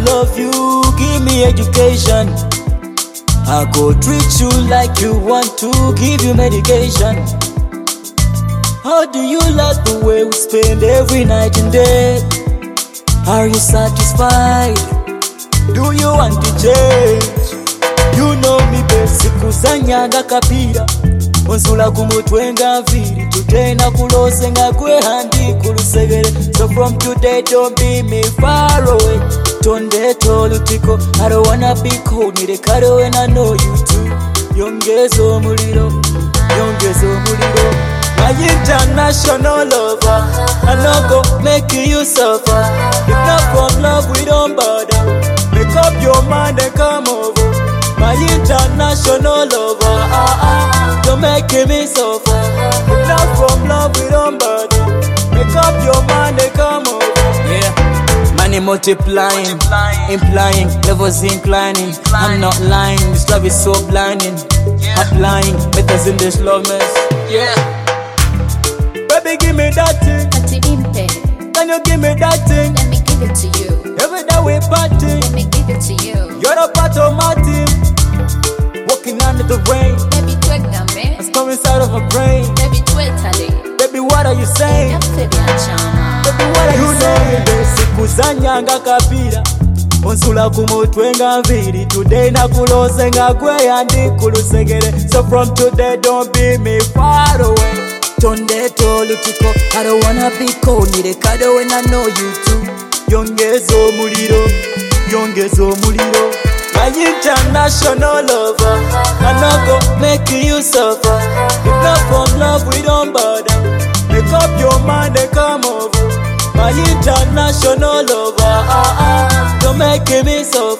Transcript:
love you, give me education. I go treat you like you want to, give you medication. How do you like the way we spend every night and day? Are you satisfied? Do you want to change? You know me best, kuzanyanga kapira onsula kumutwe nga viri tutena kulose nga kwe handi kulusegere. So from today don't be me far away. Tonde tolutiko, I don't wanna be cold, nirekare when I know you too. Yongezo muliro, yongezo muliro. My international lover, I no go make you suffer. If not from love we don't bother. Make up your mind and come over. My international lover, don't make me suffer. If not from love we don't bother. Make up your mind and come over. Yeah, money multiplying, implying, levels inclining. I'm not lying, this love is so blinding. Applying methods in this love mess. Yeah, baby give me that thing. Can you give me that thing? Let me give it to you. Every day we party. Let me give it to you. You're a part of my team. Walking under the rain. Baby, twig na me. It's coming inside of my brain. Baby, twig tali. Baby, what are you saying? Baby, what are you saying? Sikuzanyanga kapira onsula kumutwe nga viri today nakulose nga gwe yandi kulusegere. So from today don't be me far away. Tonde tolutiko, I don't wanna be cold, nirekade when I know you too. Yongezo muliro, yongezo muliro. My international lover, I no go make you suffer. If not from love we don't bother. Make up your mind and come over. My international lover, don't make me suffer.